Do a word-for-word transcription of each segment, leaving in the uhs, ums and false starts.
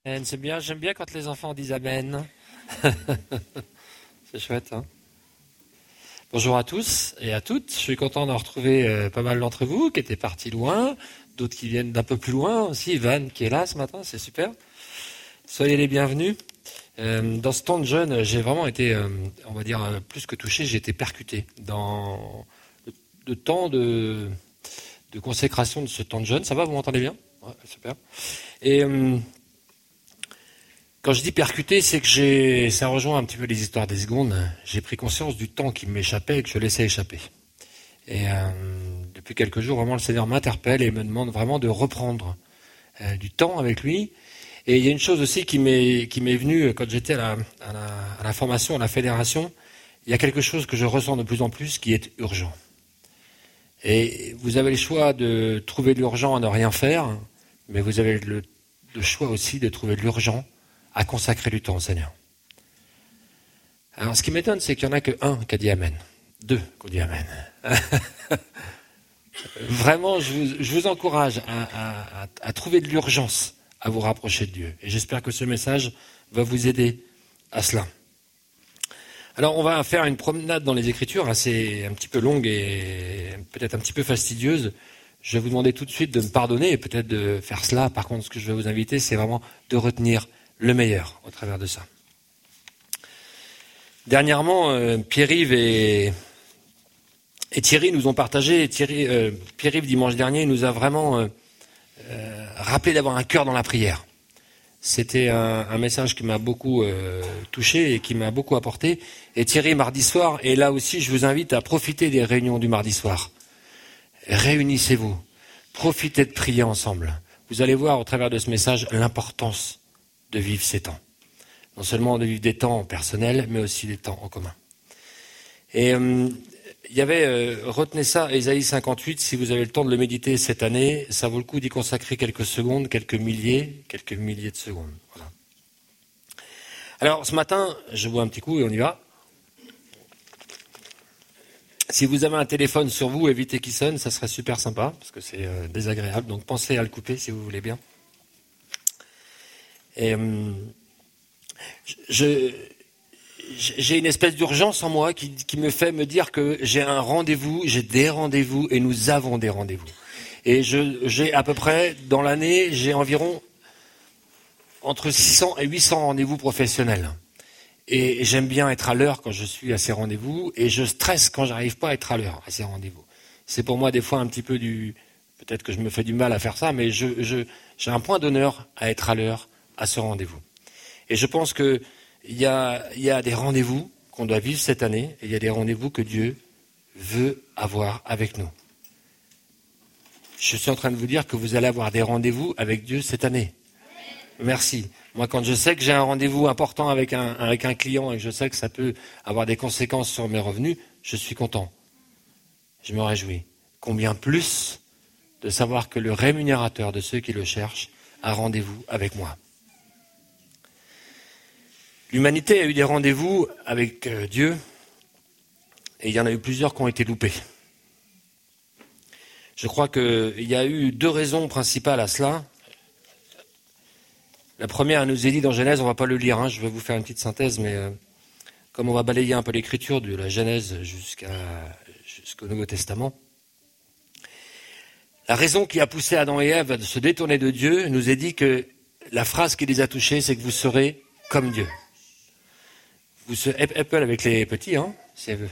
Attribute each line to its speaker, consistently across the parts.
Speaker 1: C'est bien, j'aime bien quand les enfants disent Amen. C'est chouette, hein. Bonjour à tous et à toutes. Je suis content d'en retrouver euh, pas mal d'entre vous qui étaient partis loin, d'autres qui viennent d'un peu plus loin aussi. Ivan qui est là ce matin, c'est super. Soyez les bienvenus. Euh, dans ce temps de jeûne, j'ai vraiment été, euh, on va dire, euh, plus que touché, j'ai été percuté dans le, le temps de, de consécration de ce temps de jeûne. Ça va, vous m'entendez bien? Ouais, super. Et euh, quand je dis percuté, c'est que j'ai, ça rejoint un petit peu les histoires des secondes. J'ai pris conscience du temps qui m'échappait et que je laissais échapper. Et euh, depuis quelques jours, vraiment, le Seigneur m'interpelle et me demande vraiment de reprendre euh, du temps avec lui. Et il y a une chose aussi qui m'est, qui m'est venue quand j'étais à la, à, la, à la formation, à la fédération. Il y a quelque chose que je ressens de plus en plus qui est urgent. Et vous avez le choix de trouver de l'urgent à ne rien faire, mais vous avez le, le choix aussi de trouver de l'urgent à consacrer du temps au Seigneur. Alors, ce qui m'étonne, c'est qu'il n'y en a que un qui a dit Amen. Deux qui ont dit Amen. Vraiment, je vous, je vous encourage à, à, à trouver de l'urgence à vous rapprocher de Dieu. Et j'espère que ce message va vous aider à cela. Alors, on va faire une promenade dans les Écritures assez un petit peu longue et peut-être un petit peu fastidieuse. Je vais vous demander tout de suite de me pardonner et peut-être de faire cela. Par contre, ce que je vais vous inviter, c'est vraiment de retenir le meilleur au travers de ça. Dernièrement, euh, Pierre-Yves et, et Thierry nous ont partagé, Thierry, euh, Pierre-Yves dimanche dernier nous a vraiment euh, euh, rappelé d'avoir un cœur dans la prière. C'était un, un message qui m'a beaucoup euh, touché et qui m'a beaucoup apporté. Et Thierry, mardi soir, et là aussi je vous invite à profiter des réunions du mardi soir. Réunissez-vous, profitez de prier ensemble. Vous allez voir au travers de ce message l'importance de vivre ces temps. Non seulement de vivre des temps personnels, mais aussi des temps en commun. Et euh, il y avait, euh, retenez ça, Ésaïe cinquante-huit, si vous avez le temps de le méditer cette année, ça vaut le coup d'y consacrer quelques secondes, quelques milliers, quelques milliers de secondes. Voilà. Alors ce matin, je bois un petit coup et on y va. Si vous avez un téléphone sur vous, évitez qu'il sonne, ça serait super sympa, parce que c'est euh, désagréable, donc pensez à le couper si vous voulez bien. Et euh, je, j'ai une espèce d'urgence en moi qui, qui me fait me dire que j'ai un rendez-vous, j'ai des rendez-vous et nous avons des rendez-vous. Et je, j'ai à peu près, dans l'année, j'ai environ entre six cents et huit cents rendez-vous professionnels. Et j'aime bien être à l'heure quand je suis à ces rendez-vous et je stresse quand j'arrive pas à être à l'heure à ces rendez-vous. C'est pour moi des fois un petit peu du... Peut-être que je me fais du mal à faire ça, mais je, je, j'ai un point d'honneur à être à l'heure à ce rendez-vous. Et je pense qu'il y a, y a des rendez-vous qu'on doit vivre cette année, et il y a des rendez-vous que Dieu veut avoir avec nous. Je suis en train de vous dire que vous allez avoir des rendez-vous avec Dieu cette année. Merci. Moi, quand je sais que j'ai un rendez-vous important avec un, avec un client et que je sais que ça peut avoir des conséquences sur mes revenus, je suis content. Je me réjouis. Combien plus de savoir que le rémunérateur de ceux qui le cherchent a rendez-vous avec moi. L'humanité a eu des rendez-vous avec Dieu, et il y en a eu plusieurs qui ont été loupés. Je crois qu'il y a eu deux raisons principales à cela. La première, elle nous est dit dans Genèse, on ne va pas le lire, hein, je vais vous faire une petite synthèse, mais euh, comme on va balayer un peu l'écriture de la Genèse jusqu'à, jusqu'au Nouveau Testament, la raison qui a poussé Adam et Ève à se détourner de Dieu nous est dit que la phrase qui les a touchés, c'est que vous serez comme Dieu. Vous serez, Apple avec les petits, hein, si elle veut.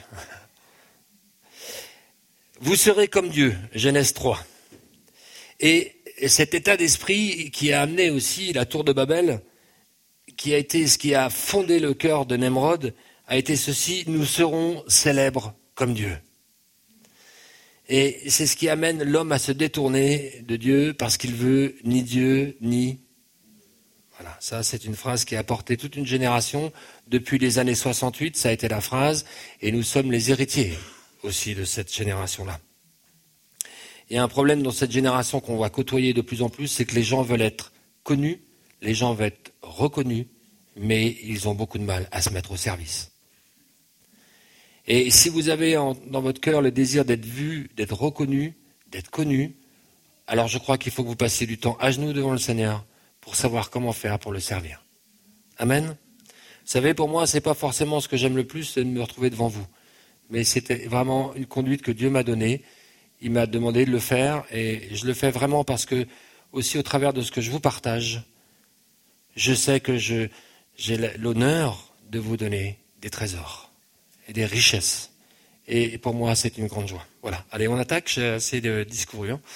Speaker 1: Vous serez comme Dieu, Genèse trois. Et cet état d'esprit qui a amené aussi la tour de Babel, qui a été ce qui a fondé le cœur de Nemrod, a été ceci, nous serons célèbres comme Dieu. Et c'est ce qui amène l'homme à se détourner de Dieu parce qu'il veut ni Dieu, ni... Voilà, ça c'est une phrase qui a porté toute une génération. Depuis les années soixante-huit, ça a été la phrase, et nous sommes les héritiers aussi de cette génération-là. Il y a un problème dans cette génération qu'on va côtoyer de plus en plus, c'est que les gens veulent être connus, les gens veulent être reconnus, mais ils ont beaucoup de mal à se mettre au service. Et si vous avez en, dans votre cœur le désir d'être vu, d'être reconnu, d'être connu, alors je crois qu'il faut que vous passiez du temps à genoux devant le Seigneur pour savoir comment faire pour le servir. Amen. Vous savez, pour moi, c'est pas forcément ce que j'aime le plus, c'est de me retrouver devant vous. Mais c'était vraiment une conduite que Dieu m'a donnée. Il m'a demandé de le faire et je le fais vraiment parce que, aussi au travers de ce que je vous partage, je sais que je, j'ai l'honneur de vous donner des trésors et des richesses. Et pour moi, c'est une grande joie. Voilà. Allez, on attaque, j'ai assez de discours. Hein.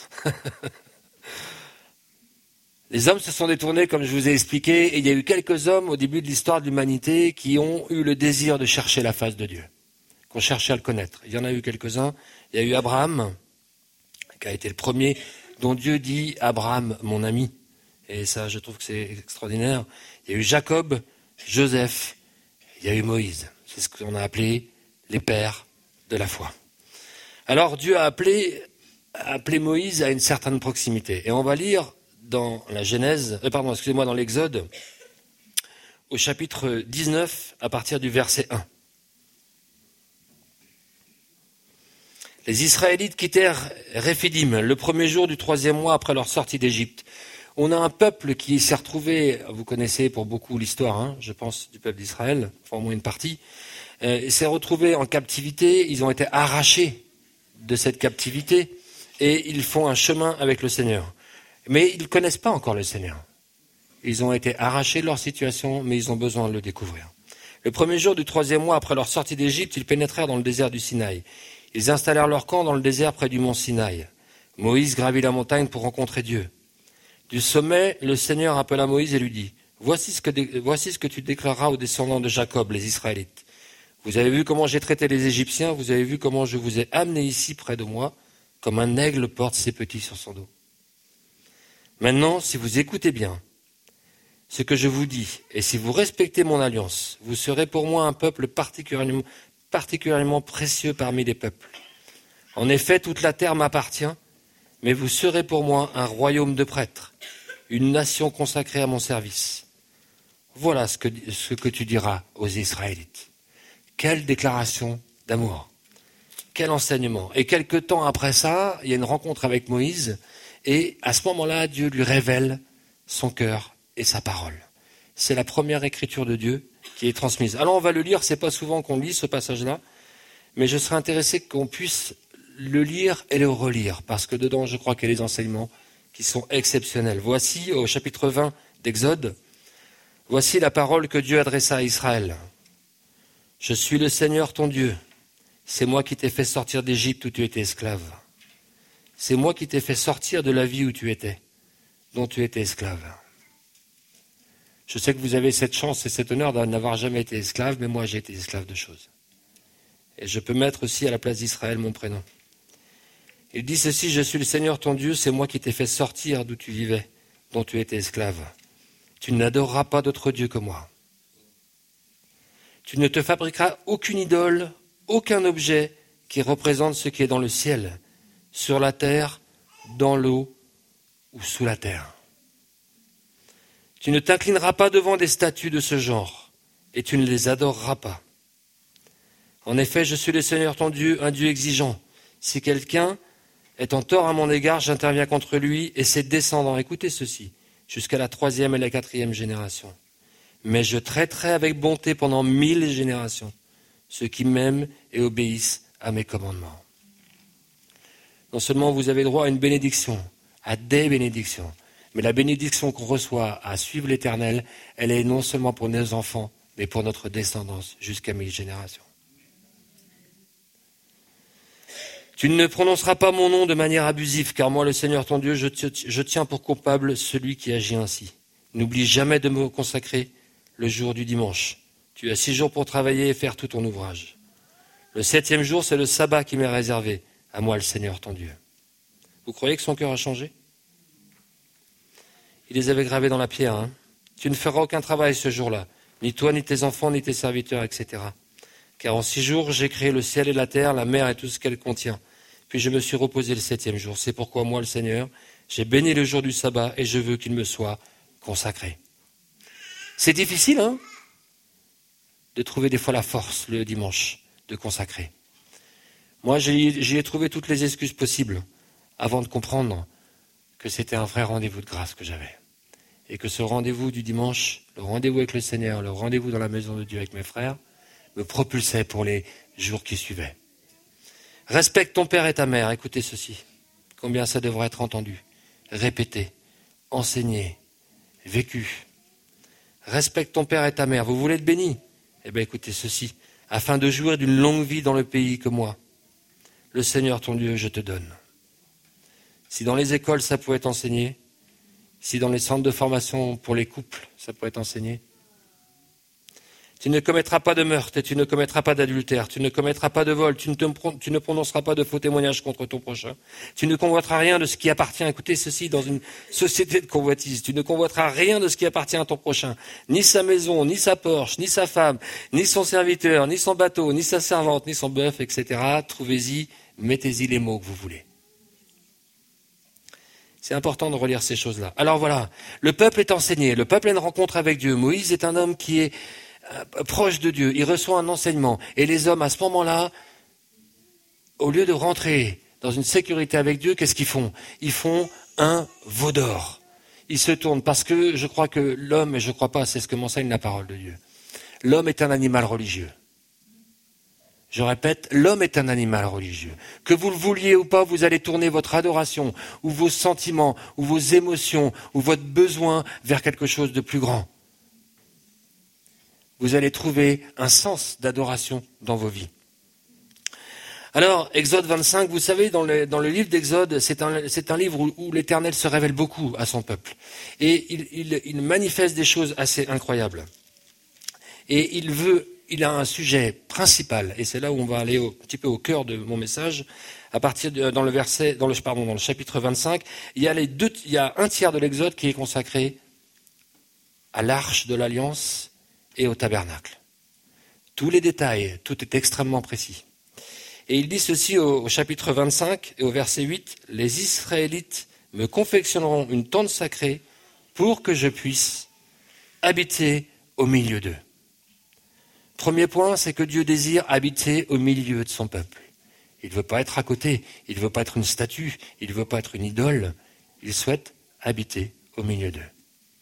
Speaker 1: Les hommes se sont détournés, comme je vous ai expliqué, et il y a eu quelques hommes au début de l'histoire de l'humanité qui ont eu le désir de chercher la face de Dieu, qui ont cherché à le connaître. Il y en a eu quelques-uns. Il y a eu Abraham, qui a été le premier, dont Dieu dit « Abraham, mon ami ». Et ça, je trouve que c'est extraordinaire. Il y a eu Jacob, Joseph, il y a eu Moïse. C'est ce qu'on a appelé les pères de la foi. Alors Dieu a appelé, a appelé Moïse à une certaine proximité. Et on va lire dans la Genèse, euh, pardon, excusez-moi, dans l'Exode, au chapitre dix-neuf, à partir du verset un. Les Israélites quittèrent Réphidim le premier jour du troisième mois après leur sortie d'Égypte. On a un peuple qui s'est retrouvé, vous connaissez pour beaucoup l'histoire, hein, je pense, du peuple d'Israël, enfin au moins une partie, euh, s'est retrouvé en captivité, ils ont été arrachés de cette captivité et ils font un chemin avec le Seigneur. Mais ils ne connaissent pas encore le Seigneur. Ils ont été arrachés de leur situation, mais ils ont besoin de le découvrir. Le premier jour du troisième mois après leur sortie d'Égypte, ils pénétrèrent dans le désert du Sinaï. Ils installèrent leur camp dans le désert près du mont Sinaï. Moïse gravit la montagne pour rencontrer Dieu. Du sommet, le Seigneur appela Moïse et lui dit, « Voici ce que, voici ce que tu déclareras aux descendants de Jacob, les Israélites. Vous avez vu comment j'ai traité les Égyptiens, vous avez vu comment je vous ai amenés ici près de moi, comme un aigle porte ses petits sur son dos. Maintenant, si vous écoutez bien ce que je vous dis, et si vous respectez mon alliance, vous serez pour moi un peuple particulièrement, particulièrement précieux parmi les peuples. En effet, toute la terre m'appartient, mais vous serez pour moi un royaume de prêtres, une nation consacrée à mon service. Voilà ce que, ce que tu diras aux Israélites. Quelle déclaration d'amour, quel enseignement. Et quelque temps après ça, il y a une rencontre avec Moïse, et à ce moment-là, Dieu lui révèle son cœur et sa parole. C'est la première écriture de Dieu qui est transmise. Alors on va le lire, c'est pas souvent qu'on lit ce passage-là, mais je serais intéressé qu'on puisse le lire et le relire, parce que dedans, je crois qu'il y a des enseignements qui sont exceptionnels. Voici, au chapitre vingt d'Exode, voici la parole que Dieu adressa à Israël. « Je suis le Seigneur ton Dieu. C'est moi qui t'ai fait sortir d'Égypte où tu étais esclave. C'est moi qui t'ai fait sortir de la vie où tu étais, dont tu étais esclave. Je sais que vous avez cette chance et cet honneur de n'avoir jamais été esclave, mais moi j'ai été esclave de choses. Et je peux mettre aussi à la place d'Israël mon prénom. Il dit ceci, je suis le Seigneur ton Dieu, c'est moi qui t'ai fait sortir d'où tu vivais, dont tu étais esclave. Tu n'adoreras pas d'autre Dieu que moi. Tu ne te fabriqueras aucune idole, aucun objet qui représente ce qui est dans le ciel, sur la terre, dans l'eau ou sous la terre. Tu ne t'inclineras pas devant des statues de ce genre, et tu ne les adoreras pas. En effet, je suis le Seigneur ton Dieu, un Dieu exigeant. Si quelqu'un est en tort à mon égard, j'interviens contre lui et ses descendants. Écoutez ceci, jusqu'à la troisième et la quatrième génération. Mais je traiterai avec bonté pendant mille générations ceux qui m'aiment et obéissent à mes commandements. Non seulement vous avez droit à une bénédiction, à des bénédictions, mais la bénédiction qu'on reçoit à suivre l'Éternel, elle est non seulement pour nos enfants, mais pour notre descendance jusqu'à mille générations. Tu ne prononceras pas mon nom de manière abusive, car moi, le Seigneur ton Dieu, je, je tiens pour coupable celui qui agit ainsi. N'oublie jamais de me consacrer le jour du dimanche. Tu as six jours pour travailler et faire tout ton ouvrage. Le septième jour, c'est le sabbat qui m'est réservé, à moi, le Seigneur ton Dieu. Vous croyez que son cœur a changé? Il les avait gravés dans la pierre. Hein. Tu ne feras aucun travail ce jour-là, ni toi, ni tes enfants, ni tes serviteurs, et cetera. Car en six jours, j'ai créé le ciel et la terre, la mer et tout ce qu'elle contient. Puis je me suis reposé le septième jour. C'est pourquoi moi, le Seigneur, j'ai béni le jour du sabbat et je veux qu'il me soit consacré. C'est difficile, hein, de trouver des fois la force le dimanche de consacrer. Moi, j'y, j'y ai trouvé toutes les excuses possibles avant de comprendre que c'était un vrai rendez-vous de grâce que j'avais. et que ce rendez-vous du dimanche, le rendez-vous avec le Seigneur, le rendez-vous dans la maison de Dieu avec mes frères, me propulsait pour les jours qui suivaient. Respecte ton père et ta mère, écoutez ceci, combien ça devrait être entendu, répété, enseigné, vécu. Respecte ton père et ta mère, vous voulez être béni? Eh bien écoutez ceci, afin de jouir d'une longue vie dans le pays que moi, le Seigneur ton Dieu, je te donne. Si dans les écoles ça pouvait être enseigné, si dans les centres de formation pour les couples ça pouvait être enseigné, tu ne commettras pas de meurtre et tu ne commettras pas d'adultère, tu ne commettras pas de vol, tu ne, te, tu ne prononceras pas de faux témoignages contre ton prochain, tu ne convoiteras rien de ce qui appartient, écoutez ceci, dans une société de convoitise, tu ne convoiteras rien de ce qui appartient à ton prochain, ni sa maison, ni sa Porsche, ni sa femme, ni son serviteur, ni son bateau, ni sa servante, ni son bœuf, et cetera. Trouvez-y, mettez-y les mots que vous voulez. C'est important de relire ces choses-là. Alors voilà, le peuple est enseigné, le peuple a une rencontre avec Dieu. Moïse est un homme qui est proche de Dieu, il reçoit un enseignement. Et les hommes, à ce moment-là, au lieu de rentrer dans une sécurité avec Dieu, qu'est-ce qu'ils font? Ils font un veau d'or. Ils se tournent parce que je crois que l'homme, et je ne crois pas, c'est ce que m'enseigne la parole de Dieu, l'homme est un animal religieux. Je répète, l'homme est un animal religieux. Que vous le vouliez ou pas, vous allez tourner votre adoration, ou vos sentiments, ou vos émotions, ou votre besoin vers quelque chose de plus grand. Vous allez trouver un sens d'adoration dans vos vies. Alors, Exode vingt-cinq, vous savez, dans le, dans le livre d'Exode, c'est un, c'est un livre où, où l'Éternel se révèle beaucoup à son peuple. Et il, il, il manifeste des choses assez incroyables. Et il veut, il a un sujet principal, et c'est là où on va aller au, un petit peu au cœur de mon message, à partir de, dans le verset, dans le, pardon, dans le chapitre vingt-cinq, il y a les deux, il y a un tiers de l'Exode qui est consacré à l'arche de l'Alliance et au tabernacle. Tous les détails, tout est extrêmement précis. Et il dit ceci au, au chapitre vingt-cinq et au verset huit, « Les Israélites me confectionneront une tente sacrée pour que je puisse habiter au milieu d'eux. » Premier point, c'est que Dieu désire habiter au milieu de son peuple. Il ne veut pas être à côté, il ne veut pas être une statue, il ne veut pas être une idole, il souhaite habiter au milieu d'eux.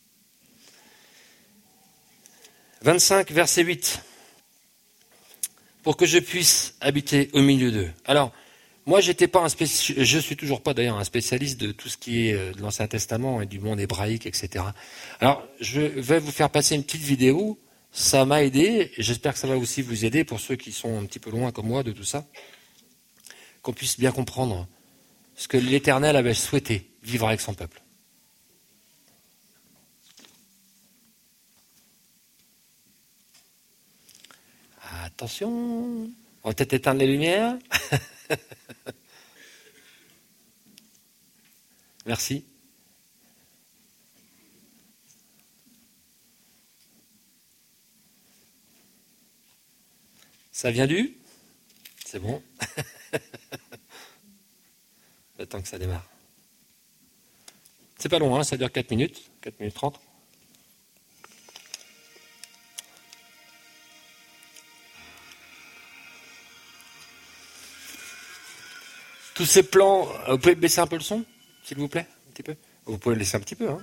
Speaker 1: vingt-cinq, verset huit. Pour que je puisse habiter au milieu d'eux. Alors, moi, j'étais pas un spécialiste, je suis toujours pas d'ailleurs un spécialiste de tout ce qui est de l'Ancien Testament et du monde hébraïque, et cetera. Alors, je vais vous faire passer une petite vidéo. Ça m'a aidé, et j'espère que ça va aussi vous aider pour ceux qui sont un petit peu loin comme moi de tout ça, qu'on puisse bien comprendre ce que l'Éternel avait souhaité vivre avec son peuple. Attention, on va peut-être éteindre les lumières. Merci. Ça vient du? C'est bon. Le temps que ça démarre. C'est pas long, hein, ça dure quatre minutes, quatre minutes trente. Tous ces plans, vous pouvez baisser un peu le son, s'il vous plaît, un petit peu. Vous pouvez le laisser un petit peu, hein.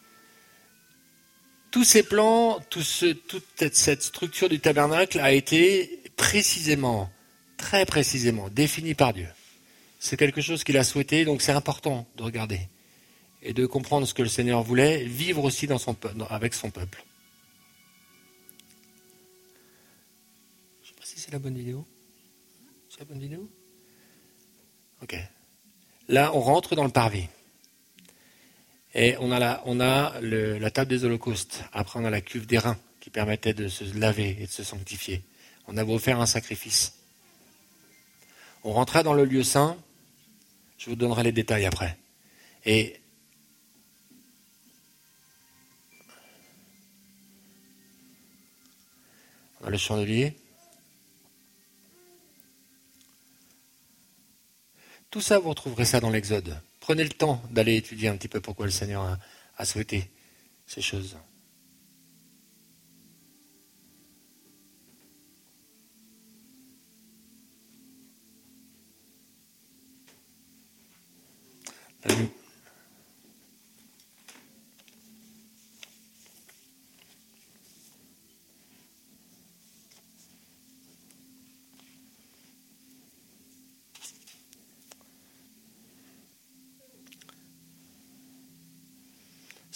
Speaker 1: Tous ces plans, tout ce, toute cette structure du tabernacle a été précisément, très précisément définie par Dieu. C'est quelque chose qu'il a souhaité, donc c'est important de regarder et de comprendre ce que le Seigneur voulait vivre aussi dans son, avec son peuple. Je ne sais pas si c'est la bonne vidéo. C'est la bonne vidéo ? Ok. Là, on rentre dans le parvis. Et on a, la, on a le, la table des holocaustes. Après, on a la cuve des reins qui permettait de se laver et de se sanctifier. On avait offert un sacrifice. On rentrait dans le lieu saint. Je vous donnerai les détails après. Et on a le chandelier. Tout ça, vous retrouverez ça dans l'Exode. Prenez le temps d'aller étudier un petit peu pourquoi le Seigneur a, a souhaité ces choses.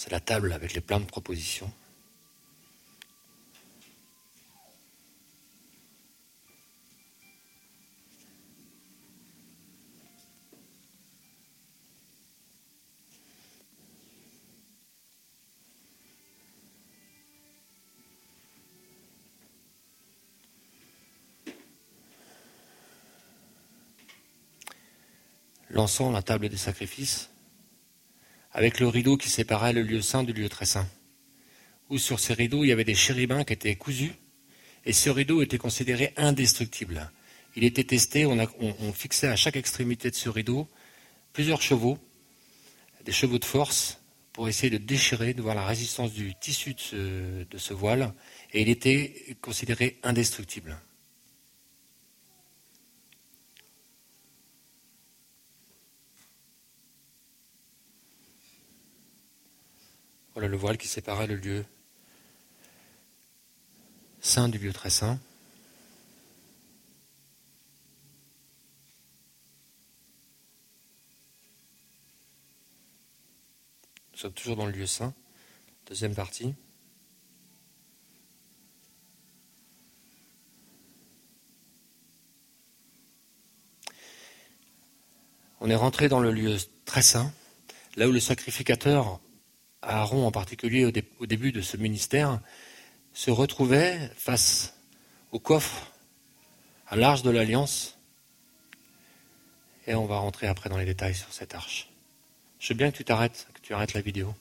Speaker 1: C'est la table avec les plein de propositions. L'encens, la table des sacrifices, avec le rideau qui séparait le lieu saint du lieu très saint. Où sur ces rideaux, il y avait des chérubins qui étaient cousus, et ce rideau était considéré indestructible. Il était testé, on, a, on, on fixait à chaque extrémité de ce rideau plusieurs chevaux, des chevaux de force, pour essayer de déchirer, de voir la résistance du tissu de ce, de ce voile, et il était considéré indestructible. Voilà le voile qui séparait le lieu saint du lieu très saint. Nous sommes toujours dans le lieu saint, deuxième partie. On est rentré dans le lieu très saint, là où le sacrificateur, Aaron en particulier au, dé, au début de ce ministère, se retrouvait face au coffre, à l'arche de l'Alliance. Et on va rentrer après dans les détails sur cette arche. Je veux bien que tu t'arrêtes, que tu arrêtes la vidéo.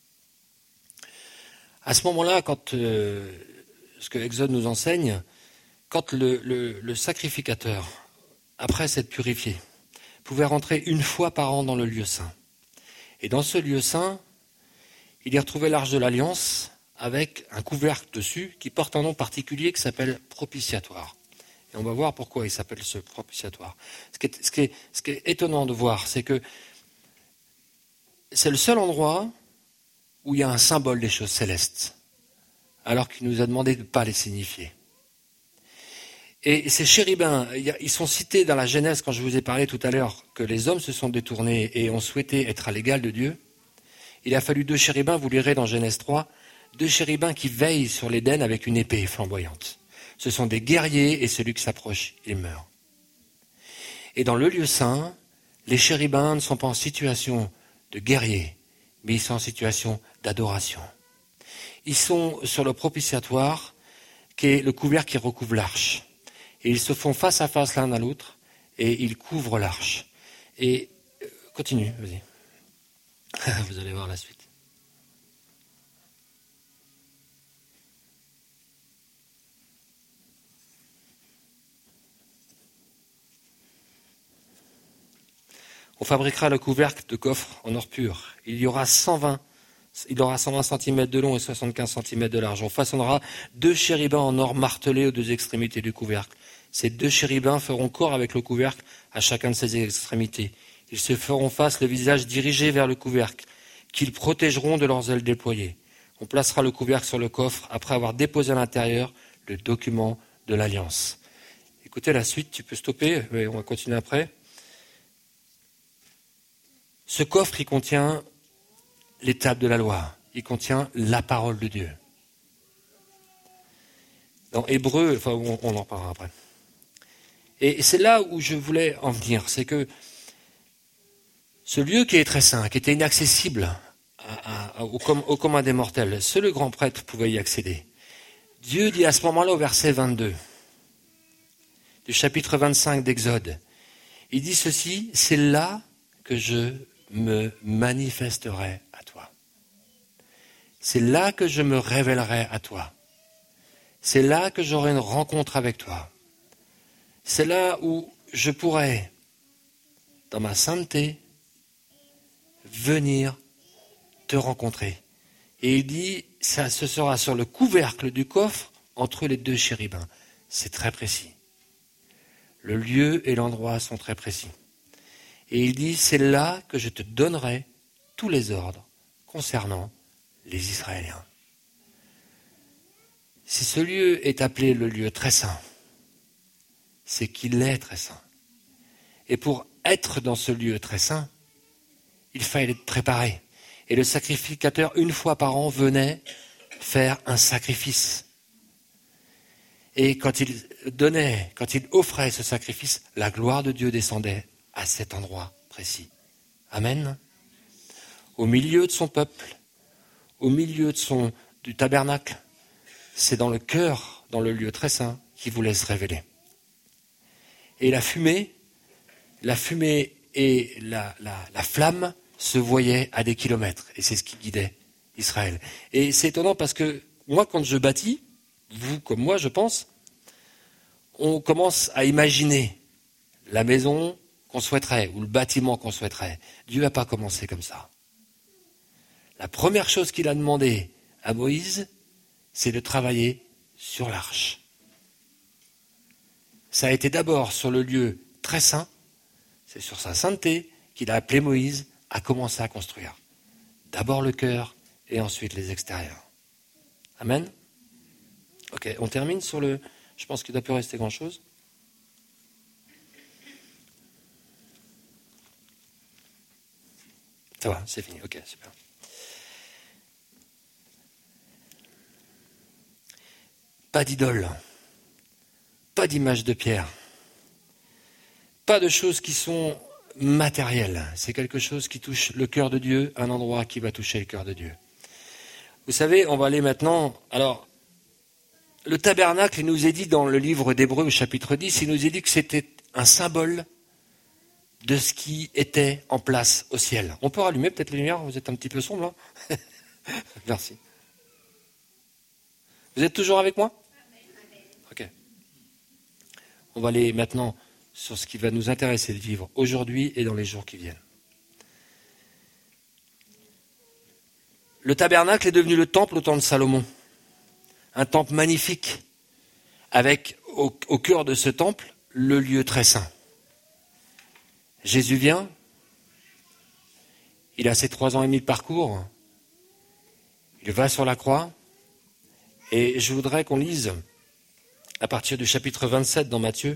Speaker 1: À ce moment-là, quand euh, ce que Exode nous enseigne, quand le, le, le sacrificateur, après s'être purifié, pouvait rentrer une fois par an dans le lieu saint. Et dans ce lieu saint, il y retrouvait l'arche de l'Alliance avec un couvercle dessus qui porte un nom particulier qui s'appelle propitiatoire. Et on va voir pourquoi il s'appelle ce propitiatoire. Ce qui est, ce qui est, ce qui est étonnant de voir, c'est que c'est le seul endroit où il y a un symbole des choses célestes, alors qu'il nous a demandé de ne pas les signifier. Et ces chérubins, ils sont cités dans la Genèse, quand je vous ai parlé tout à l'heure, que les hommes se sont détournés et ont souhaité être à l'égal de Dieu. Il a fallu deux chérubins, vous lirez dans Genèse trois, deux chérubins qui veillent sur l'Éden avec une épée flamboyante. Ce sont des guerriers et celui qui s'approche, il meurt. Et dans le lieu saint, les chérubins ne sont pas en situation de guerriers, mais ils sont en situation d'adoration. Ils sont sur le propitiatoire, qui est le couvert qui recouvre l'arche. Et ils se font face à face l'un à l'autre, et ils couvrent l'arche. Et continue, vas-y. Vous allez voir la suite. On fabriquera le couvercle de coffre en or pur. Il y aura cent vingt, il aura cent vingt centimètres de long et soixante-quinze centimètres de large. On façonnera deux chérubins en or martelés aux deux extrémités du couvercle. Ces deux chérubins feront corps avec le couvercle à chacun de ses extrémités. Ils se feront face, le visage dirigé vers le couvercle, qu'ils protégeront de leurs ailes déployées. On placera le couvercle sur le coffre après avoir déposé à l'intérieur le document de l'Alliance. Écoutez la suite, tu peux stopper, mais on va continuer après. Ce coffre, il contient l'étape de la loi, il contient la parole de Dieu. Dans Hébreu, enfin on, on en parlera après. Et c'est là où je voulais en venir, c'est que ce lieu qui est très saint, qui était inaccessible à, à, au, au commun des mortels, seul le grand prêtre pouvait y accéder. Dieu dit à ce moment-là au verset vingt-deux du chapitre vingt-cinq d'Exode, il dit ceci, c'est là que je me manifesterai à toi. C'est là que je me révélerai à toi. C'est là que j'aurai une rencontre avec toi. C'est là où je pourrai, dans ma sainteté, venir te rencontrer. Et il dit, ça, ce sera sur le couvercle du coffre entre les deux chérubins. C'est très précis. Le lieu et l'endroit sont très précis. Et il dit, c'est là que je te donnerai tous les ordres concernant les Israéliens. Si ce lieu est appelé le lieu très saint, c'est qu'il est très saint. Et pour être dans ce lieu très saint, il fallait être préparé. Et le sacrificateur, une fois par an, venait faire un sacrifice. Et quand il donnait, quand il offrait ce sacrifice, la gloire de Dieu descendait à cet endroit précis. Amen. Au milieu de son peuple, au milieu de son, du tabernacle, c'est dans le cœur, dans le lieu très saint, qu'il voulait se révéler. Et la fumée, la fumée et la, la, la flamme se voyaient à des kilomètres. Et c'est ce qui guidait Israël. Et c'est étonnant parce que moi, quand je bâtis, vous comme moi, je pense, on commence à imaginer la maison qu'on souhaiterait ou le bâtiment qu'on souhaiterait. Dieu n'a pas commencé comme ça. La première chose qu'il a demandé à Moïse, c'est de travailler sur l'arche. Ça a été d'abord sur le lieu très saint, c'est sur sa sainteté qu'il a appelé Moïse à commencer à construire. D'abord le cœur et ensuite les extérieurs. Amen. Ok, on termine sur le... Je pense qu'il ne doit plus rester grand-chose. Ça va, c'est fini. Ok, super. Pas d'idole, pas d'image de pierre, pas de choses qui sont matérielles. C'est quelque chose qui touche le cœur de Dieu, un endroit qui va toucher le cœur de Dieu. Vous savez, on va aller maintenant... Alors, le tabernacle, il nous est dit dans le livre d'Hébreux, chapitre dix, il nous est dit que c'était un symbole de ce qui était en place au ciel. On peut rallumer peut-être les lumières, vous êtes un petit peu sombre, là. Merci. Vous êtes toujours avec moi ? Ok. On va aller maintenant sur ce qui va nous intéresser de vivre aujourd'hui et dans les jours qui viennent. Le tabernacle est devenu le temple au temps de Salomon. Un temple magnifique, avec au, au cœur de ce temple le lieu très saint. Jésus vient, il a ses trois ans et demi de parcours, il va sur la croix, et je voudrais qu'on lise à partir du chapitre vingt-sept dans Matthieu.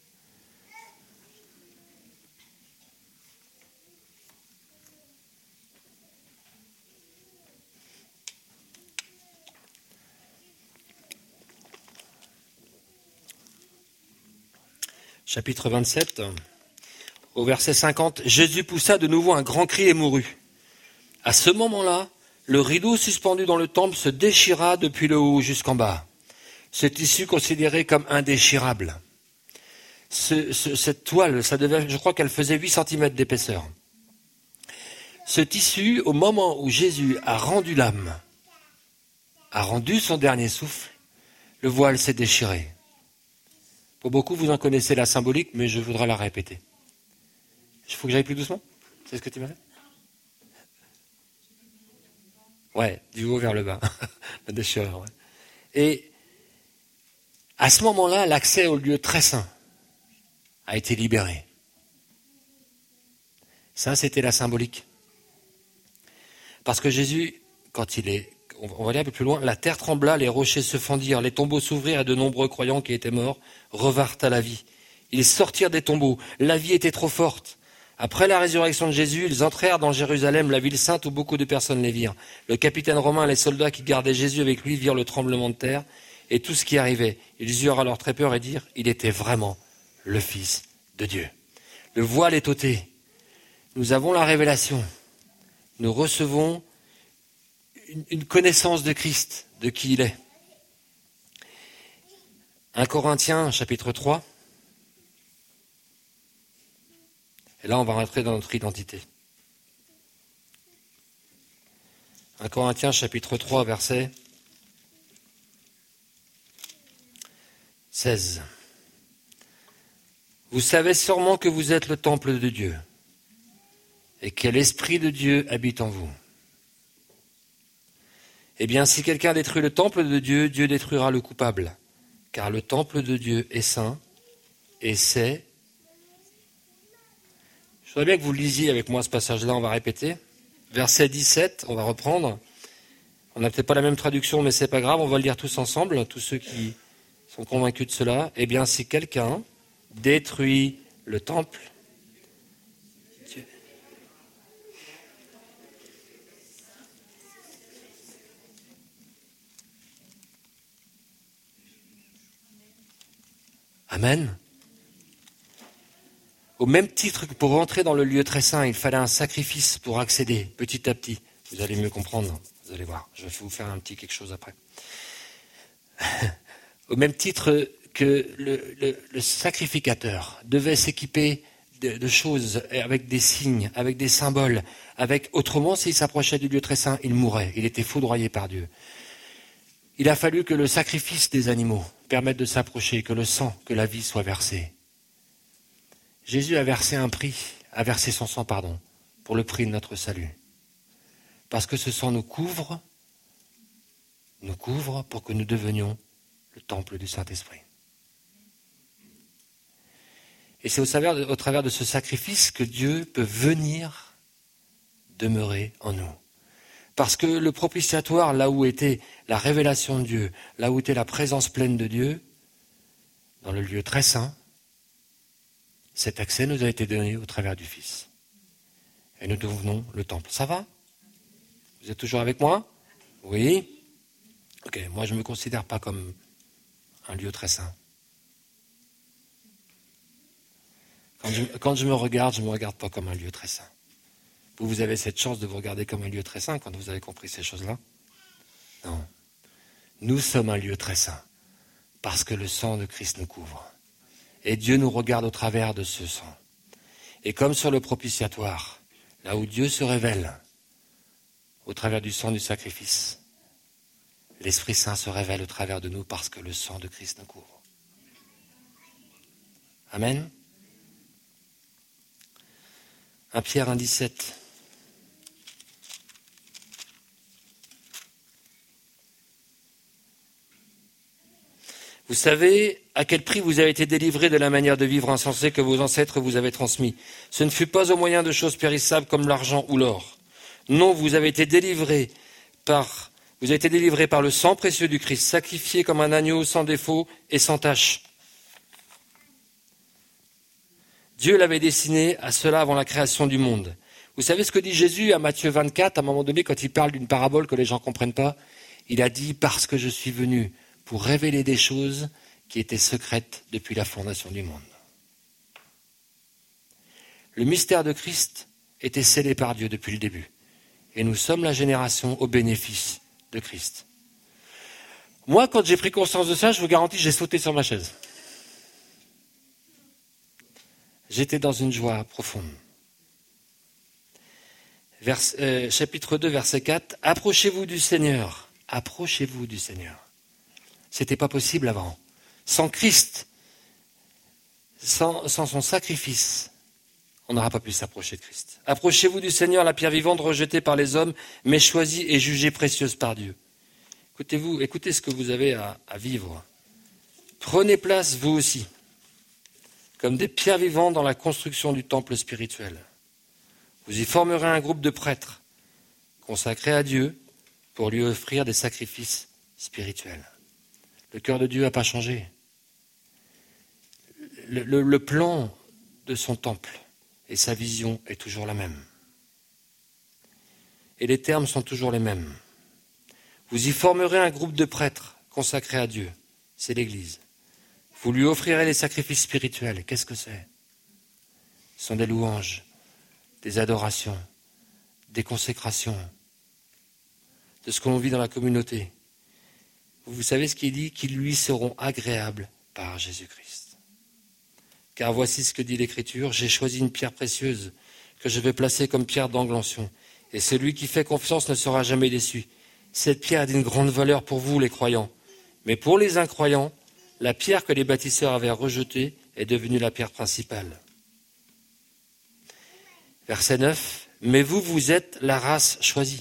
Speaker 1: Chapitre vingt-sept, au verset cinquante, Jésus poussa de nouveau un grand cri et mourut. À ce moment-là, le rideau suspendu dans le temple se déchira depuis le haut jusqu'en bas. Ce tissu considéré comme indéchirable. Ce, ce, cette toile, ça devait, je crois qu'elle faisait huit centimètres d'épaisseur. Ce tissu, au moment où Jésus a rendu l'âme, a rendu son dernier souffle, le voile s'est déchiré. Pour beaucoup, vous en connaissez la symbolique, mais je voudrais la répéter. Il faut que j'aille plus doucement ? C'est ce que tu m'as fait ? Ouais, du haut vers le bas. La déchirure, ouais. Et à ce moment-là, l'accès au lieu très saint a été libéré. Ça, c'était la symbolique. Parce que Jésus, quand il est... On va aller un peu plus loin. La terre trembla, les rochers se fendirent, les tombeaux s'ouvrirent et de nombreux croyants qui étaient morts revinrent à la vie. Ils sortirent des tombeaux. La vie était trop forte. Après la résurrection de Jésus, ils entrèrent dans Jérusalem, la ville sainte où beaucoup de personnes les virent. Le capitaine romain et les soldats qui gardaient Jésus avec lui virent le tremblement de terre et tout ce qui arrivait. Ils eurent alors très peur et dirent, il était vraiment le Fils de Dieu. Le voile est ôté. Nous avons la révélation. Nous recevons une connaissance de Christ, de qui il est. un Corinthiens, chapitre trois. Et là, on va rentrer dans notre identité. un Corinthiens, chapitre trois, verset seize. Vous savez sûrement que vous êtes le temple de Dieu et que l'Esprit de Dieu habite en vous. Eh bien, si quelqu'un détruit le temple de Dieu, Dieu détruira le coupable. Car le temple de Dieu est saint, et c'est... Je voudrais bien que vous lisiez avec moi ce passage-là, on va répéter. Verset dix-sept, on va reprendre. On n'a peut-être pas la même traduction, mais c'est pas grave, on va le lire tous ensemble, tous ceux qui sont convaincus de cela. Eh bien, si quelqu'un détruit le temple... Amen. Au même titre que pour rentrer dans le lieu très saint, il fallait un sacrifice pour accéder petit à petit. Vous allez mieux comprendre, vous allez voir. Je vais vous faire un petit quelque chose après. Au même titre que le, le, le sacrificateur devait s'équiper de, de choses avec des signes, avec des symboles, avec autrement, s'il s'approchait du lieu très saint, il mourrait, il était foudroyé par Dieu. Il a fallu que le sacrifice des animaux permette de s'approcher, que le sang, que la vie soit versée. Jésus a versé un prix, a versé son sang, pardon, pour le prix de notre salut. Parce que ce sang nous couvre, nous couvre pour que nous devenions le temple du Saint-Esprit. Et c'est au travers, de, au travers de ce sacrifice que Dieu peut venir demeurer en nous. Parce que le propitiatoire, là où était la révélation de Dieu, là où était la présence pleine de Dieu, dans le lieu très saint, cet accès nous a été donné au travers du Fils. Et nous devenons le temple. Ça va? Vous êtes toujours avec moi? Oui? Ok, moi je ne me considère pas comme un lieu très saint. Quand je, quand je me regarde, je ne me regarde pas comme un lieu très saint. Vous, vous avez cette chance de vous regarder comme un lieu très saint quand vous avez compris ces choses-là? Non. Nous sommes un lieu très saint parce que le sang de Christ nous couvre. Et Dieu nous regarde au travers de ce sang. Et comme sur le propitiatoire, là où Dieu se révèle, au travers du sang du sacrifice, l'Esprit Saint se révèle au travers de nous parce que le sang de Christ nous couvre. Amen. un Pierre un dix-sept. Vous savez à quel prix vous avez été délivrés de la manière de vivre insensée que vos ancêtres vous avaient transmis. Ce ne fut pas au moyen de choses périssables comme l'argent ou l'or. Non, vous avez été délivrés par, vous avez été délivrés par le sang précieux du Christ, sacrifié comme un agneau sans défaut et sans tache. Dieu l'avait destiné à cela avant la création du monde. Vous savez ce que dit Jésus à Matthieu vingt-quatre, à un moment donné, quand il parle d'une parabole que les gens ne comprennent pas? Il a dit, parce que je suis venu pour révéler des choses qui étaient secrètes depuis la fondation du monde. Le mystère de Christ était scellé par Dieu depuis le début. Et nous sommes la génération au bénéfice de Christ. Moi, quand j'ai pris conscience de ça, je vous garantis, j'ai sauté sur ma chaise. J'étais dans une joie profonde. Vers, euh, chapitre deux, verset quatre. Approchez-vous du Seigneur. Approchez-vous du Seigneur. C'était pas possible avant. Sans Christ, sans, sans son sacrifice, on n'aura pas pu s'approcher de Christ. Approchez-vous du Seigneur, la pierre vivante rejetée par les hommes, mais choisie et jugée précieuse par Dieu. Écoutez-vous, écoutez ce que vous avez à, à vivre. Prenez place, vous aussi, comme des pierres vivantes dans la construction du temple spirituel. Vous y formerez un groupe de prêtres consacrés à Dieu pour lui offrir des sacrifices spirituels. Le cœur de Dieu n'a pas changé. Le, le, le plan de son temple et sa vision est toujours la même. Et les termes sont toujours les mêmes. Vous y formerez un groupe de prêtres consacrés à Dieu. C'est l'Église. Vous lui offrirez les sacrifices spirituels. Qu'est-ce que c'est? Ce sont des louanges, des adorations, des consécrations, de ce que l'on vit dans la communauté. Vous savez ce qu'il dit? Qu'ils lui seront agréables par Jésus-Christ. Car voici ce que dit l'Écriture, j'ai choisi une pierre précieuse que je vais placer comme pierre d'anglencion. Et celui qui fait confiance ne sera jamais déçu. Cette pierre est d'une grande valeur pour vous, les croyants. Mais pour les incroyants, la pierre que les bâtisseurs avaient rejetée est devenue la pierre principale. Verset neuf. Mais vous, vous êtes la race choisie.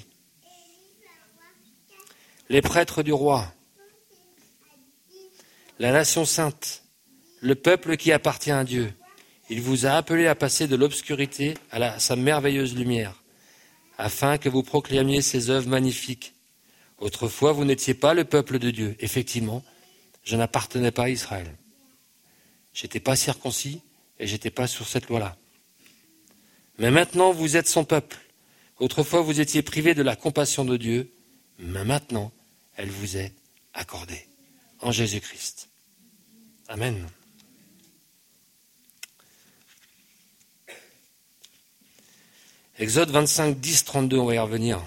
Speaker 1: Les prêtres du roi. La nation sainte, le peuple qui appartient à Dieu. Il vous a appelé à passer de l'obscurité à, la, à sa merveilleuse lumière, afin que vous proclamiez ses œuvres magnifiques. Autrefois, vous n'étiez pas le peuple de Dieu. Effectivement, je n'appartenais pas à Israël. Je n'étais pas circoncis et je n'étais pas sur cette loi-là. Mais maintenant, vous êtes son peuple. Autrefois, vous étiez privé de la compassion de Dieu, mais maintenant, elle vous est accordée en Jésus-Christ. Amen. Exode vingt-cinq, dix, trente-deux, on va y revenir.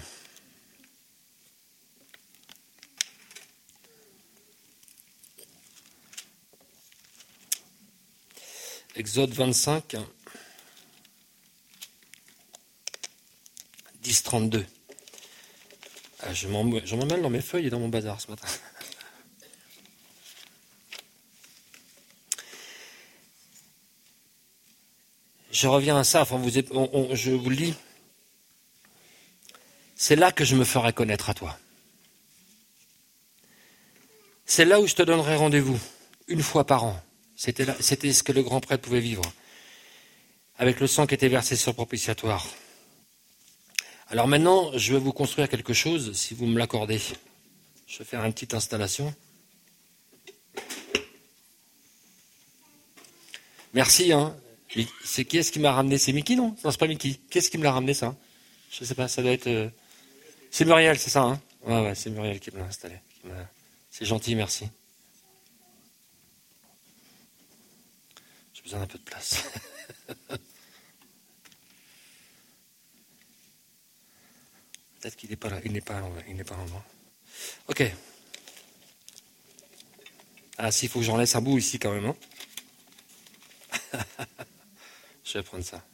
Speaker 1: Exode vingt-cinq, dix, trente-deux. Ah, je m'en mêle dans mes feuilles et dans mon bazar ce matin. Je reviens à ça, enfin vous êtes, on, on, je vous le dis. C'est là que je me ferai connaître à toi. C'est là où je te donnerai rendez-vous, une fois par an. C'était, là, c'était ce que le grand prêtre pouvait vivre, avec le sang qui était versé sur le propitiatoire. Alors maintenant, je vais vous construire quelque chose, si vous me l'accordez. Je vais faire une petite installation. Merci, hein. C'est qui est-ce qui m'a ramené? C'est Mickey, non? Non, c'est pas Mickey. Qu'est-ce qui me l'a ramené, ça? Je sais pas, ça doit être... Euh... C'est Muriel, c'est ça, hein? Ouais, ouais, c'est Muriel qui me l'a installé. C'est gentil, merci. J'ai besoin d'un peu de place. Peut-être qu'il n'est pas là, il n'est pas là, il n'est pas là. Ok. Ah, s'il faut que j'en laisse un bout ici quand même, hein. Je vais prendre ça.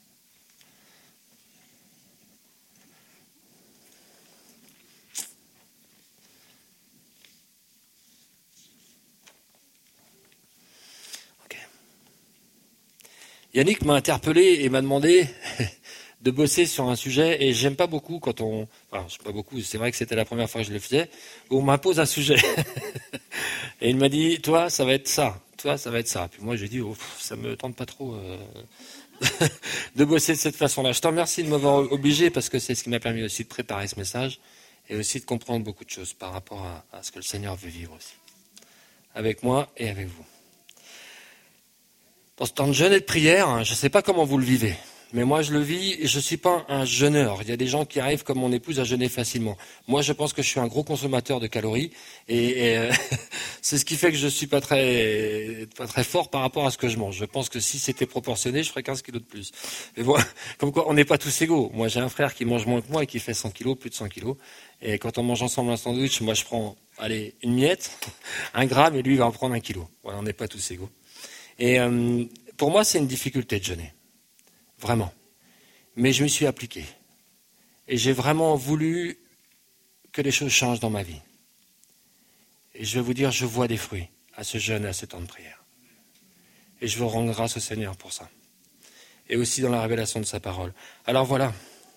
Speaker 1: Ok. Yannick m'a interpellé et m'a demandé de bosser sur un sujet, et j'aime pas beaucoup quand on... Enfin, j'aime pas beaucoup, c'est vrai que c'était la première fois que je le faisais, où on m'impose un sujet. Et il m'a dit, toi, ça va être ça. Toi, ça va être ça. Puis moi, j'ai dit, oh, ça me tente pas trop... Euh... de bosser de cette façon-là. Je te remercie de m'avoir obligé parce que c'est ce qui m'a permis aussi de préparer ce message et aussi de comprendre beaucoup de choses par rapport à, à ce que le Seigneur veut vivre aussi. Avec moi et avec vous. Dans ce temps de jeûne et de prière, je ne sais pas comment vous le vivez, mais moi je le vis et je ne suis pas un jeûneur. Il y a des gens qui arrivent comme mon épouse à jeûner facilement. Moi je pense que je suis un gros consommateur de calories et, et euh, c'est ce qui fait que je ne suis pas très, pas très fort par rapport à ce que je mange. Je pense que si c'était proportionné, je ferais quinze kilos de plus. Mais bon, comme quoi on n'est pas tous égaux. Moi j'ai un frère qui mange moins que moi et qui fait cent kilos, plus de cent kilos. Et quand on mange ensemble un sandwich, moi je prends allez, une miette, un gramme et lui il va en prendre un kilo. Voilà, on n'est pas tous égaux. Et euh, pour moi c'est une difficulté de jeûner. Vraiment. Mais je m'y suis appliqué. Et j'ai vraiment voulu que les choses changent dans ma vie. Et je vais vous dire, je vois des fruits à ce jeûne et à ce temps de prière. Et je veux rendre grâce au Seigneur pour ça. Et aussi dans la révélation de sa parole. Alors voilà.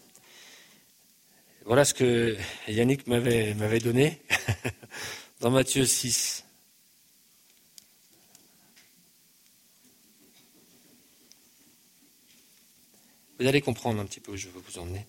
Speaker 1: Voilà ce que Yannick m'avait, m'avait donné dans Matthieu six. Vous allez comprendre un petit peu où je veux vous emmener.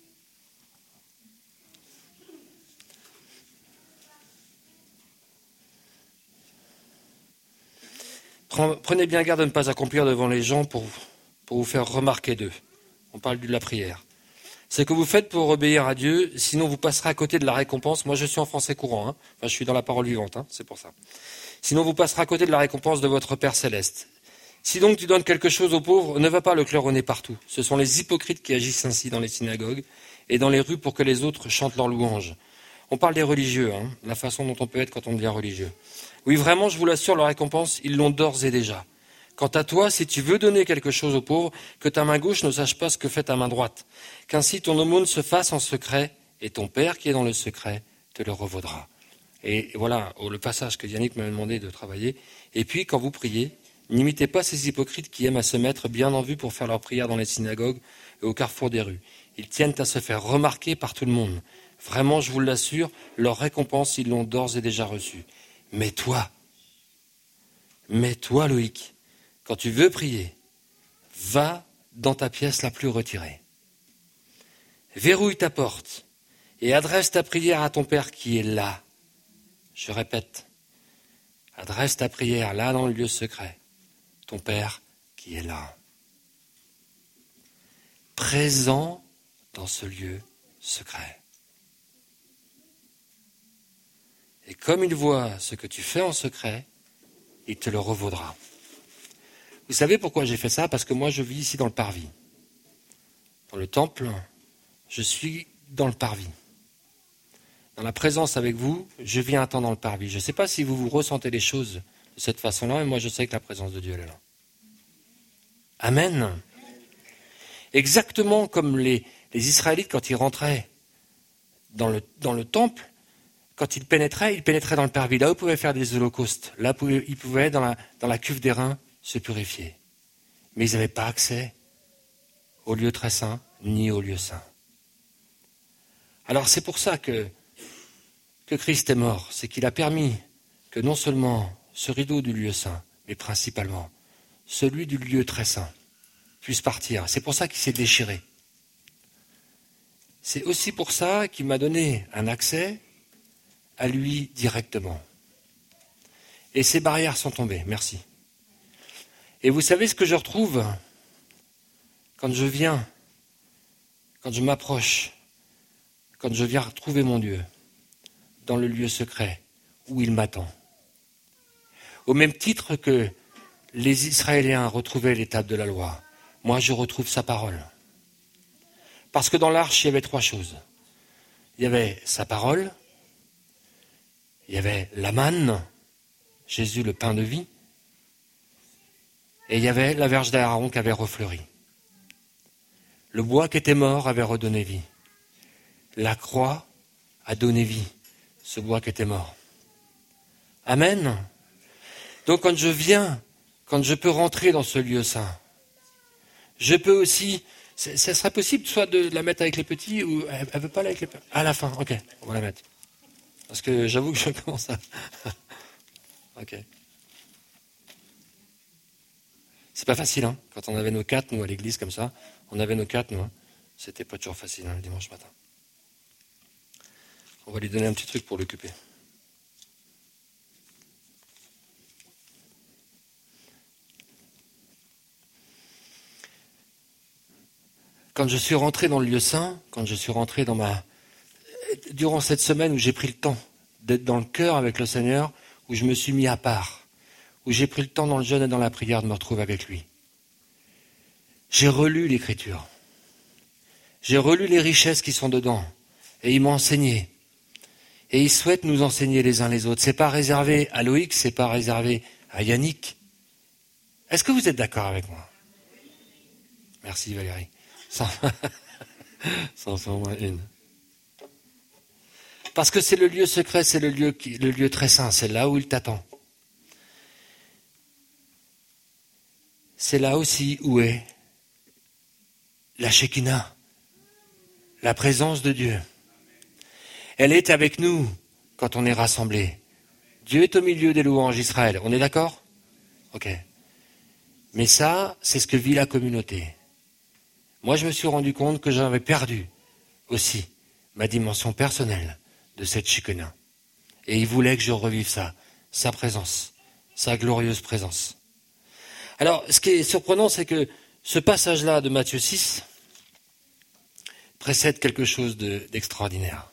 Speaker 1: Prenez bien garde de ne pas accomplir devant les gens pour, pour vous faire remarquer d'eux. On parle de la prière. C'est que vous faites pour obéir à Dieu, sinon vous passerez à côté de la récompense. Moi je suis en français courant, hein. Enfin je suis dans la parole vivante, hein, c'est pour ça. Sinon vous passerez à côté de la récompense de votre Père Céleste. Si donc tu donnes quelque chose aux pauvres, ne va pas le claironner partout. Ce sont les hypocrites qui agissent ainsi dans les synagogues et dans les rues pour que les autres chantent leurs louanges. On parle des religieux, hein, la façon dont on peut être quand on devient religieux. Oui, vraiment, je vous l'assure, leur récompense, ils l'ont d'ores et déjà. Quant à toi, si tu veux donner quelque chose aux pauvres, que ta main gauche ne sache pas ce que fait ta main droite. Qu'ainsi ton aumône se fasse en secret, et ton Père qui est dans le secret te le revaudra. Et voilà le passage que Yannick m'a demandé de travailler. Et puis, quand vous priez, n'imitez pas ces hypocrites qui aiment à se mettre bien en vue pour faire leur prière dans les synagogues et au carrefour des rues. Ils tiennent à se faire remarquer par tout le monde. Vraiment, je vous l'assure, leur récompense, ils l'ont d'ores et déjà reçue. Mais toi, mais toi, Loïc, quand tu veux prier, va dans ta pièce la plus retirée. Verrouille ta porte et adresse ta prière à ton Père qui est là. Je répète, adresse ta prière là dans le lieu secret. Ton Père qui est là. Présent dans ce lieu secret. Et comme il voit ce que tu fais en secret, il te le revaudra. Vous savez pourquoi j'ai fait ça? Parce que moi je vis ici dans le parvis. Dans le temple, je suis dans le parvis. Dans la présence avec vous, je viens attendre dans le parvis. Je ne sais pas si vous vous ressentez les choses de cette façon-là, mais moi je sais que la présence de Dieu elle est là. Amen. Exactement comme les, les Israélites quand ils rentraient dans le, dans le temple, quand ils pénétraient, ils pénétraient dans le parvis. Là où ils pouvaient faire des holocaustes, là où ils pouvaient dans la, dans la cuve d'airain se purifier. Mais ils n'avaient pas accès au lieu très saint, ni au lieu saint. Alors c'est pour ça que, que Christ est mort. C'est qu'il a permis que non seulement ce rideau du lieu saint, mais principalement celui du lieu très saint, puisse partir. C'est pour ça qu'il s'est déchiré. C'est aussi pour ça qu'il m'a donné un accès à lui directement. Et ces barrières sont tombées. Merci. Et vous savez ce que je retrouve quand je viens, quand je m'approche, quand je viens retrouver mon Dieu dans le lieu secret où il m'attend. Au même titre que les Israéliens retrouvaient les tables de la loi, moi je retrouve sa parole. Parce que dans l'arche, il y avait trois choses. Il y avait sa parole, il y avait la manne, Jésus le pain de vie, et il y avait la verge d'Aaron qui avait refleuri. Le bois qui était mort avait redonné vie. La croix a donné vie, ce bois qui était mort. Amen. Donc quand je viens, quand je peux rentrer dans ce lieu saint, je peux aussi, ça serait possible soit de la mettre avec les petits, ou elle ne veut pas avec les petits. À la fin, ok, on va la mettre. Parce que j'avoue que je commence à... ok. C'est pas facile, hein. Quand on avait nos quatre, nous, à l'église, comme ça, on avait nos quatre, nous, hein. C'était pas toujours facile, hein, le dimanche matin. On va lui donner un petit truc pour l'occuper. Quand je suis rentré dans le lieu saint, quand je suis rentré dans ma... Durant cette semaine où j'ai pris le temps d'être dans le cœur avec le Seigneur, où je me suis mis à part, où j'ai pris le temps dans le jeûne et dans la prière de me retrouver avec lui. J'ai relu l'Écriture. J'ai relu les richesses qui sont dedans. Et il m'a enseigné. Et il souhaite nous enseigner les uns les autres. C'est pas réservé à Loïc, c'est pas réservé à Yannick. Est-ce que vous êtes d'accord avec moi? Merci Valérie. Ça en fait au moins une. Parce que c'est le lieu secret, c'est le lieu, qui, le lieu très saint, c'est là où il t'attend. C'est là aussi où est la Shekinah, la présence de Dieu. Elle est avec nous quand on est rassemblés. Dieu est au milieu des louanges d'Israël. On est d'accord? Ok. Mais ça, c'est ce que vit la communauté. Moi, je me suis rendu compte que j'avais perdu aussi ma dimension personnelle de cette Shekinah. Et il voulait que je revive ça, sa présence, sa glorieuse présence. Alors, ce qui est surprenant, c'est que ce passage-là de Matthieu six précède quelque chose de, d'extraordinaire.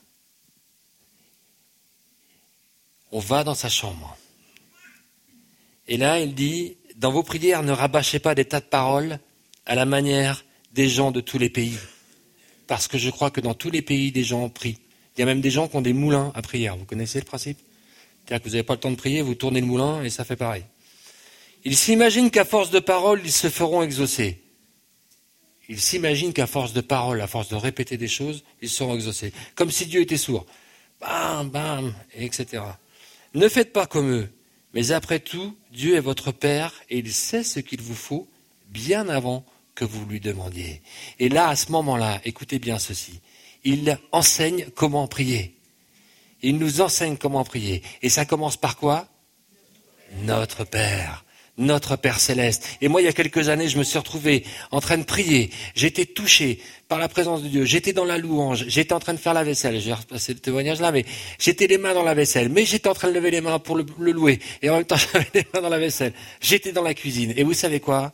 Speaker 1: On va dans sa chambre. Et là, il dit, dans vos prières, ne rabâchez pas des tas de paroles à la manière des gens de tous les pays. Parce que je crois que dans tous les pays, des gens prient. Il y a même des gens qui ont des moulins à prière. Vous connaissez le principe? C'est-à-dire que vous n'avez pas le temps de prier, vous tournez le moulin et ça fait pareil. Ils s'imaginent qu'à force de paroles, ils se feront exaucer. Ils s'imaginent qu'à force de paroles, à force de répéter des choses, ils seront exaucés. Comme si Dieu était sourd. Bam, bam, et cetera. Ne faites pas comme eux. Mais après tout, Dieu est votre Père et il sait ce qu'il vous faut bien avant que vous lui demandiez. Et là, à ce moment-là, écoutez bien ceci. Il enseigne comment prier. Il nous enseigne comment prier. Et ça commence par quoi? Notre Père. Notre Père Céleste. Et moi, il y a quelques années, je me suis retrouvé en train de prier. J'étais touché par la présence de Dieu. J'étais dans la louange. J'étais en train de faire la vaisselle. Je vais repasser le témoignage là, mais j'étais les mains dans la vaisselle. Mais j'étais en train de lever les mains pour le, le louer. Et en même temps, j'avais les mains dans la vaisselle. J'étais dans la cuisine. Et vous savez quoi?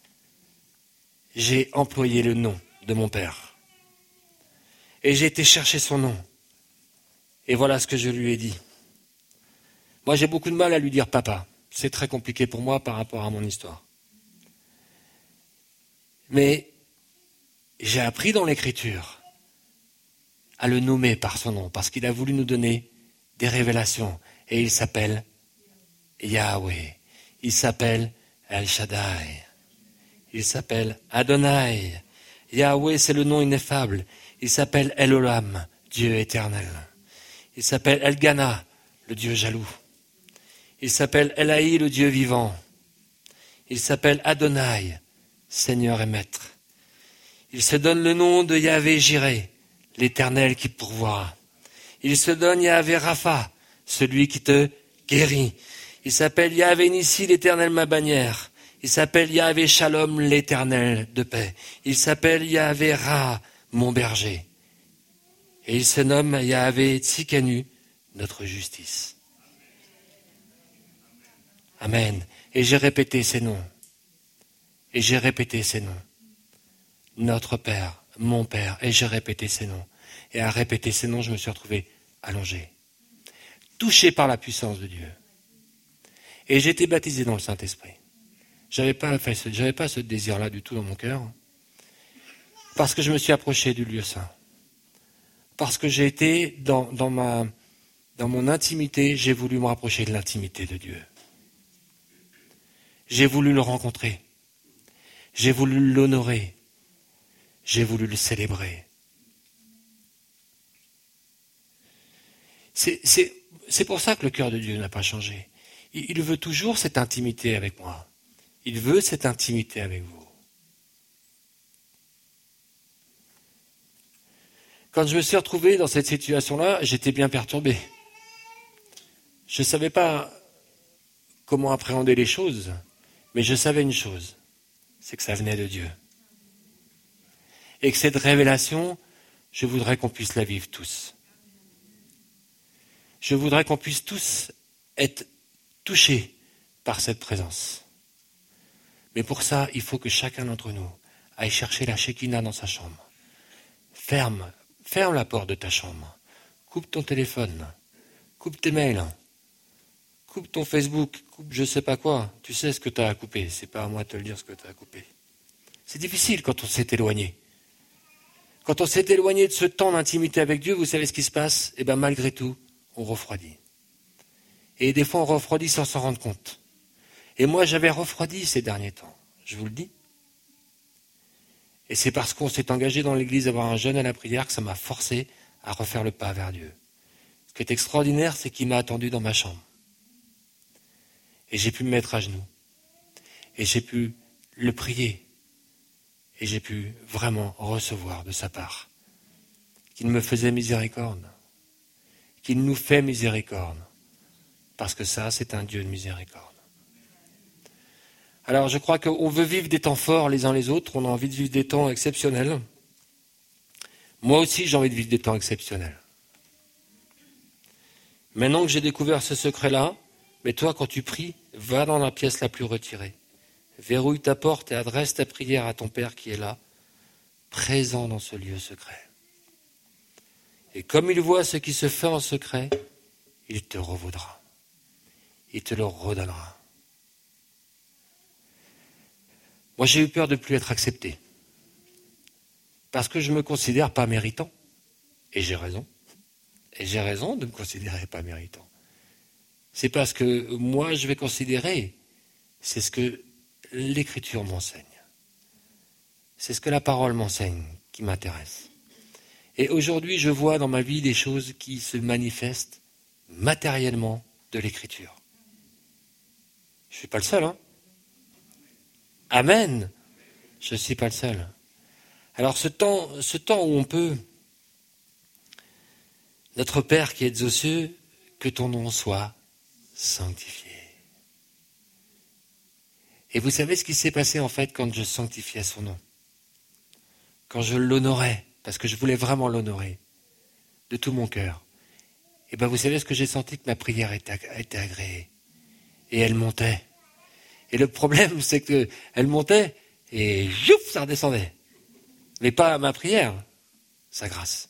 Speaker 1: J'ai employé le nom de mon Père. Et j'ai été chercher son nom. Et voilà ce que je lui ai dit. Moi, j'ai beaucoup de mal à lui dire papa. C'est très compliqué pour moi par rapport à mon histoire. Mais j'ai appris dans l'Écriture à le nommer par son nom, parce qu'il a voulu nous donner des révélations. Et il s'appelle Yahweh. Il s'appelle El Shaddai. Il s'appelle Adonai. Yahweh, c'est le nom ineffable. Il s'appelle El Olam, Dieu éternel. Il s'appelle El Gana, le Dieu jaloux. Il s'appelle Elahi, le Dieu vivant. Il s'appelle Adonai, Seigneur et Maître. Il se donne le nom de Yahvé Jireh, l'Éternel qui pourvoira. Il se donne Yahvé Rapha, celui qui te guérit. Il s'appelle Yahvé Nissi, l'Éternel ma bannière. Il s'appelle Yahvé Shalom, l'Éternel de paix. Il s'appelle Yahvé Ra, mon berger. Et il se nomme Yahvé Tsikanu, notre justice. Amen. Et j'ai répété ces noms. Et j'ai répété ces noms. Notre Père, mon Père. Et j'ai répété ces noms. Et à répéter ces noms, je me suis retrouvé allongé, touché par la puissance de Dieu. Et j'ai été baptisé dans le Saint-Esprit. J'avais pas fait ce, j'avais pas ce désir-là du tout dans mon cœur. Parce que je me suis approché du lieu saint. Parce que j'ai été dans, dans ma, dans mon intimité, j'ai voulu me rapprocher de l'intimité de Dieu. J'ai voulu le rencontrer. J'ai voulu l'honorer. J'ai voulu le célébrer. C'est, c'est, c'est pour ça que le cœur de Dieu n'a pas changé. Il, il veut toujours cette intimité avec moi. Il veut cette intimité avec vous. Quand je me suis retrouvé dans cette situation-là, j'étais bien perturbé. Je ne savais pas comment appréhender les choses, mais je savais une chose, c'est que ça venait de Dieu. Et que cette révélation, je voudrais qu'on puisse la vivre tous. Je voudrais qu'on puisse tous être touchés par cette présence. Mais pour ça, il faut que chacun d'entre nous aille chercher la Shekinah dans sa chambre. Ferme, ferme la porte de ta chambre. Coupe ton téléphone. Coupe tes mails. Coupe ton Facebook. Coupe je sais pas quoi. Tu sais ce que tu as à couper. C'est pas à moi de te le dire ce que tu as à couper. C'est difficile quand on s'est éloigné. Quand on s'est éloigné de ce temps d'intimité avec Dieu, vous savez ce qui se passe? Eh bien, malgré tout, on refroidit. Et des fois, on refroidit sans s'en rendre compte. Et moi, j'avais refroidi ces derniers temps, je vous le dis. Et c'est parce qu'on s'est engagé dans l'église d'avoir un jeûne à la prière que ça m'a forcé à refaire le pas vers Dieu. Ce qui est extraordinaire, c'est qu'il m'a attendu dans ma chambre. Et j'ai pu me mettre à genoux. Et j'ai pu le prier. Et j'ai pu vraiment recevoir de sa part qu'il me faisait miséricorde. Qu'il nous fait miséricorde. Parce que ça, c'est un Dieu de miséricorde. Alors, je crois qu'on veut vivre des temps forts les uns les autres. On a envie de vivre des temps exceptionnels. Moi aussi, j'ai envie de vivre des temps exceptionnels. Maintenant que j'ai découvert ce secret-là, mais toi, quand tu pries, va dans la pièce la plus retirée. Verrouille ta porte et adresse ta prière à ton Père qui est là, présent dans ce lieu secret. Et comme il voit ce qui se fait en secret, il te revaudra. Il te le redonnera. Moi, j'ai eu peur de ne plus être accepté. Parce que je ne me considère pas méritant. Et j'ai raison. Et j'ai raison de me considérer pas méritant. C'est parce que moi, je vais considérer, c'est ce que l'Écriture m'enseigne. C'est ce que la parole m'enseigne qui m'intéresse. Et aujourd'hui, je vois dans ma vie des choses qui se manifestent matériellement de l'Écriture. Je ne suis pas le seul, hein. Amen. Je ne suis pas le seul. Alors ce temps, ce temps où on peut, notre Père qui êtes aux cieux, que ton nom soit sanctifié. Et vous savez ce qui s'est passé en fait quand je sanctifiais son nom? Quand je l'honorais, parce que je voulais vraiment l'honorer, de tout mon cœur. Et bien vous savez ce que j'ai senti? Que ma prière était, était agréée. Et elle montait. Et le problème, c'est qu'elle montait et jouf, ça redescendait. Mais pas ma prière, sa grâce.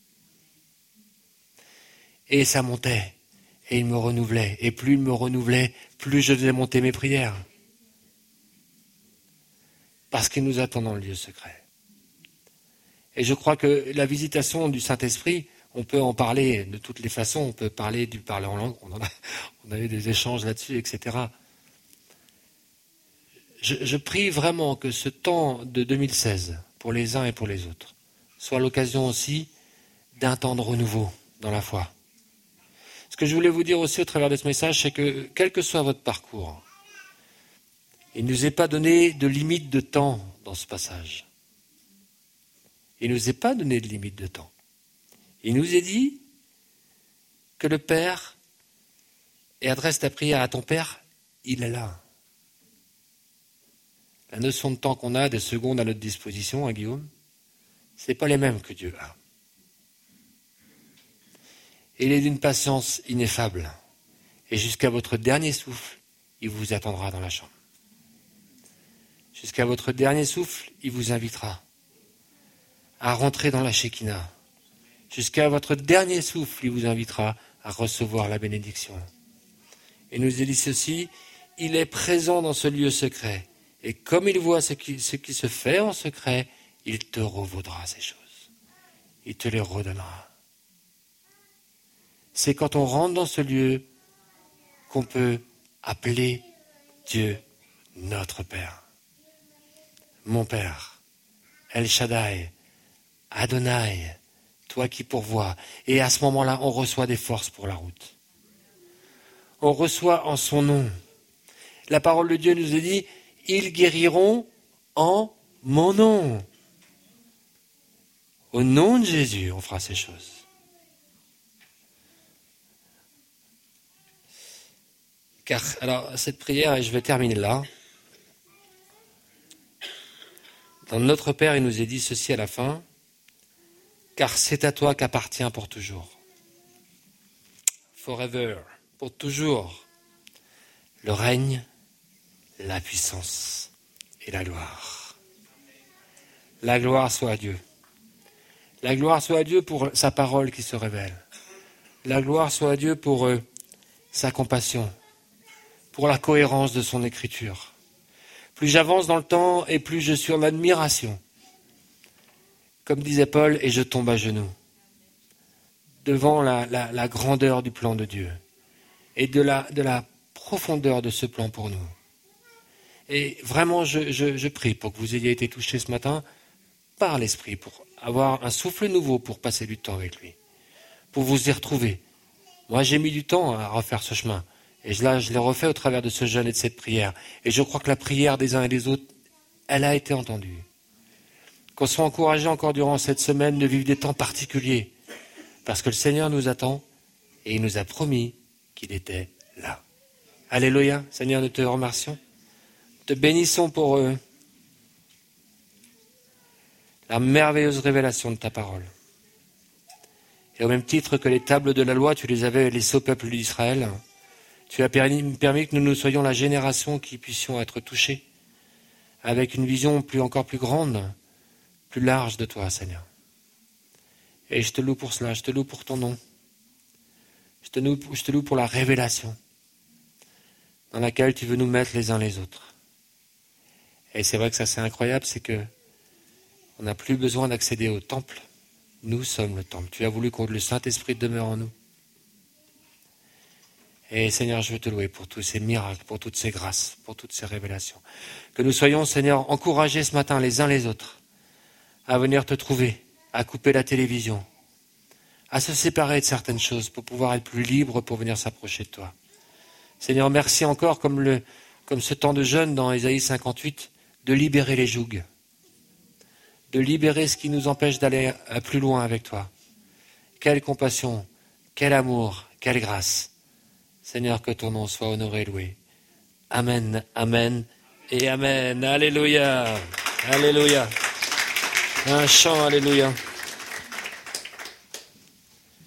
Speaker 1: Et ça montait. Et il me renouvelait. Et plus il me renouvelait, plus je faisais monter mes prières. Parce qu'il nous attend dans le lieu secret. Et je crois que la visitation du Saint-Esprit, on peut en parler de toutes les façons, on peut parler du parler en langue, on, en a, on a eu des échanges là-dessus, et cetera. Je, je prie vraiment que ce temps de deux mille seize, pour les uns et pour les autres, soit l'occasion aussi d'un temps de renouveau dans la foi. Ce que je voulais vous dire aussi au travers de ce message, c'est que quel que soit votre parcours, il ne nous est pas donné de limite de temps dans ce passage. Il ne nous est pas donné de limite de temps. Il nous est dit que le Père, et adresse ta prière à ton Père, il est là. La notion de temps qu'on a, des secondes à notre disposition, hein, Guillaume, ce n'est pas les mêmes que Dieu a. Il est d'une patience ineffable. Et jusqu'à votre dernier souffle, il vous attendra dans la chambre. Jusqu'à votre dernier souffle, il vous invitera à rentrer dans la Shekinah. Jusqu'à votre dernier souffle, il vous invitera à recevoir la bénédiction. Et nous est dit ceci, il est présent dans ce lieu secret. Et comme il voit ce qui, ce qui se fait en secret, il te revaudra ces choses. Il te les redonnera. C'est quand on rentre dans ce lieu qu'on peut appeler Dieu notre Père. Mon Père, El Shaddai, Adonai, toi qui pourvois. Et à ce moment-là, on reçoit des forces pour la route. On reçoit en son nom. La parole de Dieu nous a dit, ils guériront en mon nom. Au nom de Jésus, on fera ces choses. Car, alors, cette prière, et je vais terminer là. Dans Notre Père, il nous est dit ceci à la fin. Car c'est à toi qu'appartient pour toujours. Forever, pour toujours. Le règne, la puissance et la gloire. La gloire soit à Dieu. La gloire soit à Dieu pour sa parole qui se révèle. La gloire soit à Dieu pour euh, sa compassion, pour la cohérence de son écriture. Plus j'avance dans le temps et plus je suis en admiration. Comme disait Paul, et je tombe à genoux, devant la, la, la grandeur du plan de Dieu et de la, de la profondeur de ce plan pour nous. Et vraiment, je, je, je prie pour que vous ayez été touchés ce matin par l'Esprit, pour avoir un souffle nouveau pour passer du temps avec lui, pour vous y retrouver. Moi, j'ai mis du temps à refaire ce chemin. Et là, je l'ai refait au travers de ce jeûne et de cette prière. Et je crois que la prière des uns et des autres, elle a été entendue. Qu'on soit encouragés encore durant cette semaine de vivre des temps particuliers. Parce que le Seigneur nous attend et il nous a promis qu'il était là. Alléluia. Seigneur, nous te remercions. Te bénissons pour eux. La merveilleuse révélation de ta parole. Et au même titre que les tables de la loi, tu les avais laissées au peuple d'Israël. Tu as permis, permis que nous nous soyons la génération qui puissions être touchés avec une vision plus, encore plus grande, plus large de toi, Seigneur. Et je te loue pour cela, je te loue pour ton nom. Je te loue, je te loue pour la révélation dans laquelle tu veux nous mettre les uns les autres. Et c'est vrai que ça c'est incroyable, c'est que on n'a plus besoin d'accéder au temple. Nous sommes le temple. Tu as voulu que le Saint-Esprit demeure en nous. Et Seigneur, je veux te louer pour tous ces miracles, pour toutes ces grâces, pour toutes ces révélations. Que nous soyons, Seigneur, encouragés ce matin les uns les autres à venir te trouver, à couper la télévision, à se séparer de certaines choses pour pouvoir être plus libres pour venir s'approcher de toi. Seigneur, merci encore, comme, le, comme ce temps de jeûne dans Ésaïe cinquante-huit, de libérer les jougs, de libérer ce qui nous empêche d'aller plus loin avec toi. Quelle compassion, quel amour, quelle grâce. Seigneur, que ton nom soit honoré et loué. Amen, amen et amen. Alléluia, alléluia. Un chant, alléluia.